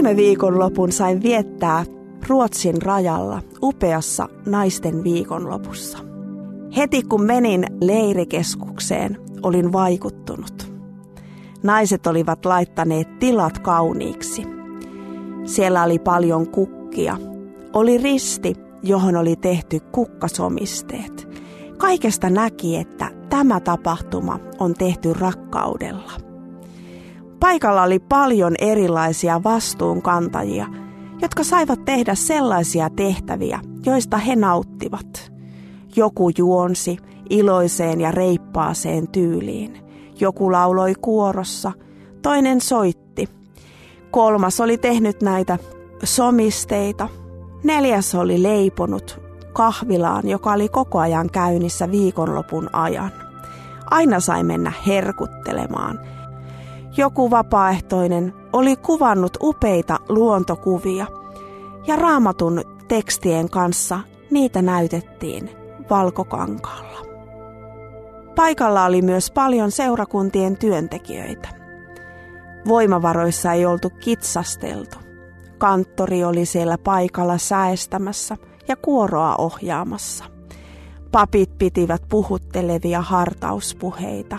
Viime viikonlopun sain viettää Ruotsin rajalla upeassa naisten viikonlopussa. Heti kun menin leirikeskukseen, olin vaikuttunut. Naiset olivat laittaneet tilat kauniiksi. Siellä oli paljon kukkia. Oli risti, johon oli tehty kukkasomisteet. Kaikesta näki, että tämä tapahtuma on tehty rakkaudella. Paikalla oli paljon erilaisia vastuunkantajia, jotka saivat tehdä sellaisia tehtäviä, joista he nauttivat. Joku juonsi iloiseen ja reippaaseen tyyliin. Joku lauloi kuorossa, toinen soitti. Kolmas oli tehnyt näitä somisteita. Neljäs oli leiponut kahvilaan, joka oli koko ajan käynnissä viikonlopun ajan. Aina sai mennä herkuttelemaan. Joku vapaaehtoinen oli kuvannut upeita luontokuvia ja Raamatun tekstien kanssa niitä näytettiin valkokankaalla. Paikalla oli myös paljon seurakuntien työntekijöitä. Voimavaroissa ei oltu kitsasteltu. Kanttori oli siellä paikalla säestämässä ja kuoroa ohjaamassa. Papit pitivät puhuttelevia hartauspuheita.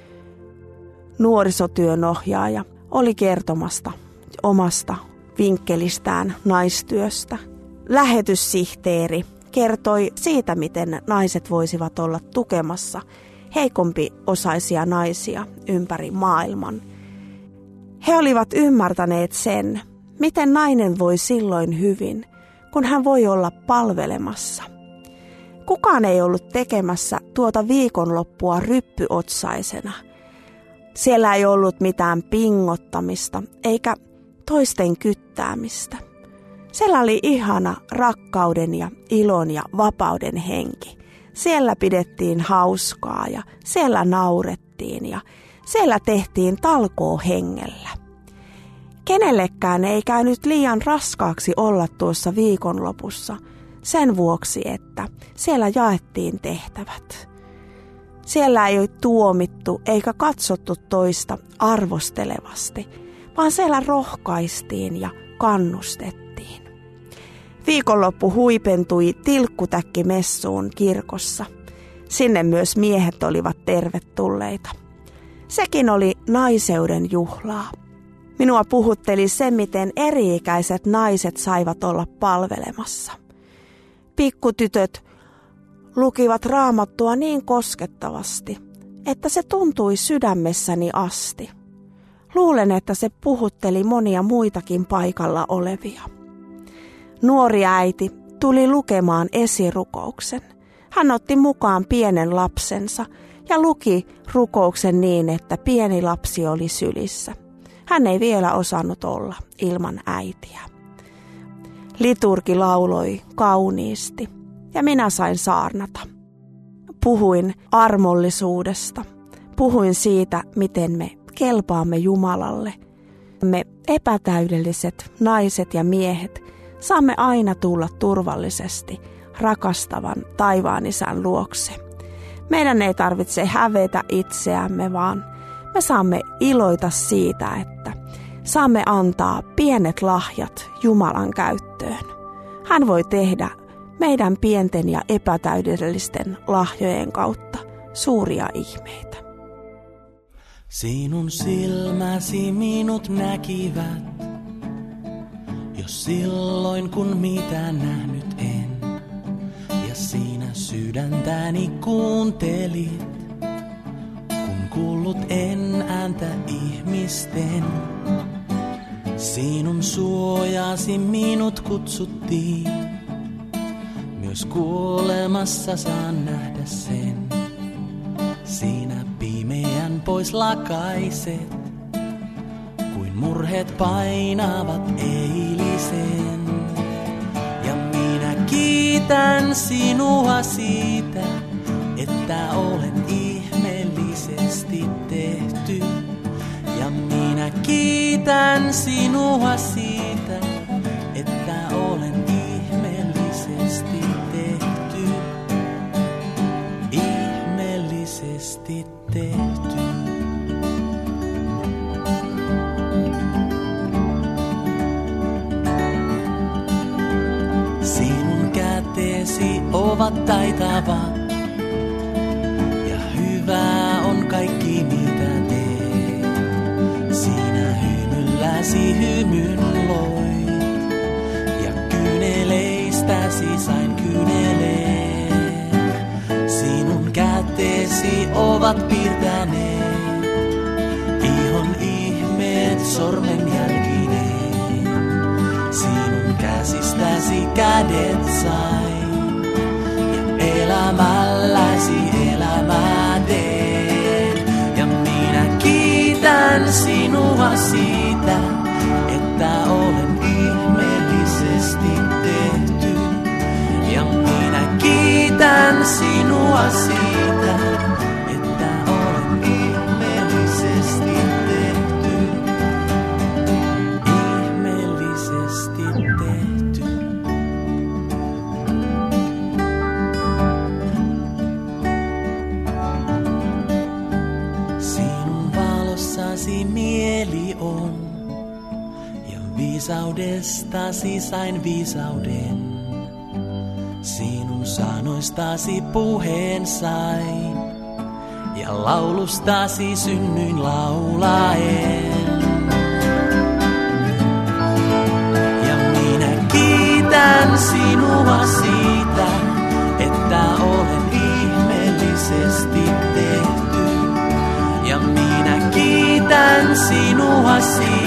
Nuorisotyönohjaaja oli kertomasta omasta vinkkelistään naistyöstä. Lähetyssihteeri kertoi siitä, miten naiset voisivat olla tukemassa heikompiosaisia naisia ympäri maailman. He olivat ymmärtäneet sen, miten nainen voi silloin hyvin, kun hän voi olla palvelemassa. Kukaan ei ollut tekemässä tuota viikonloppua ryppyotsaisena. Siellä ei ollut mitään pingottamista eikä toisten kyttäämistä. Siellä oli ihana rakkauden ja ilon ja vapauden henki. Siellä pidettiin hauskaa ja siellä naurettiin ja siellä tehtiin talkoo hengellä. Kenellekään ei käynyt liian raskaaksi olla tuossa viikonlopussa sen vuoksi, että siellä jaettiin tehtävät. Siellä ei ole tuomittu eikä katsottu toista arvostelevasti, vaan siellä rohkaistiin ja kannustettiin. Viikonloppu huipentui tilkkutäkkimessuun kirkossa. Sinne myös miehet olivat tervetulleita. Sekin oli naiseuden juhlaa. Minua puhutteli se, miten eri-ikäiset naiset saivat olla palvelemassa. Pikkutytöt lukivat Raamattua niin koskettavasti, että se tuntui sydämessäni asti. Luulen, että se puhutteli monia muitakin paikalla olevia. Nuori äiti tuli lukemaan esirukouksen. Hän otti mukaan pienen lapsensa ja luki rukouksen niin, että pieni lapsi oli sylissä. Hän ei vielä osannut olla ilman äitiä. Liturgi lauloi kauniisti ja minä sain saarnata. Puhuin armollisuudesta. Puhuin siitä, miten me kelpaamme Jumalalle. Me epätäydelliset naiset ja miehet saamme aina tulla turvallisesti rakastavan taivaan isän luokse. Meidän ei tarvitse hävetä itseämme, vaan me saamme iloita siitä, että saamme antaa pienet lahjat Jumalan käyttöön. Hän voi tehdä meidän pienten ja epätäydellisten lahjojen kautta suuria ihmeitä. Sinun silmäsi minut näkivät, jo silloin kun mitä nähnyt en. Ja siinä sydäntäni kuuntelit, kun kuullut en ääntä ihmisten. Sinun suojasi minut kutsuttiin, myös kuolemassa saan nähdä sen. Siinä pimeän pois lakaiset, kuin murheet painavat eilisen. Ja minä kiitän sinua siitä, että olen ihmeellisesti tehty. Ja minä kiitän sinua siitä, että olen ihmeellisesti tehty. Ihmeellisesti tehty. olet taitava. Ja hyvää on kaikki mitä teet. Sinä hymylläsi hymyn loit. Ja kynäleistäsi sain kyneleen. Sinun käteesi ovat piirtäneet. Ihon ihmeet sormenjälkineen. Sinun käsistäsi kädet sain. Ja elämälläsi elämää teen. Ja minä kiitän sinua siitä, että olen ihmeellisesti tehty. Ja minä kiitän sinua siitä, että olen ihmeellisesti tehty. Ihmeellisesti tehty. Sinun valossasi mieli on, ja viisaudestasi sain viisauden. Sinun sanoistasi puheen sain, ja laulustasi synnyin laulaen. Ja minä kiitän sinua siitä, että olen ihmeellisesti tehty. Ja minä kiitän sinua siitä,